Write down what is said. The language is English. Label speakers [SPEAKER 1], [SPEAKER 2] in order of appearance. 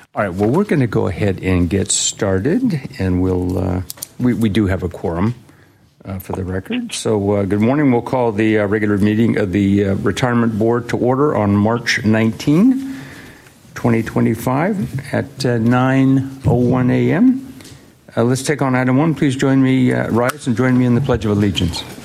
[SPEAKER 1] All right, well, we're going to go ahead and get started, and we do have a quorum for the record. So good morning. We'll call the regular meeting of the Retirement Board to order on March 19, 2025 at 9:01 a.m. Let's take on item one. Please join me, rise and join me in the Pledge of Allegiance.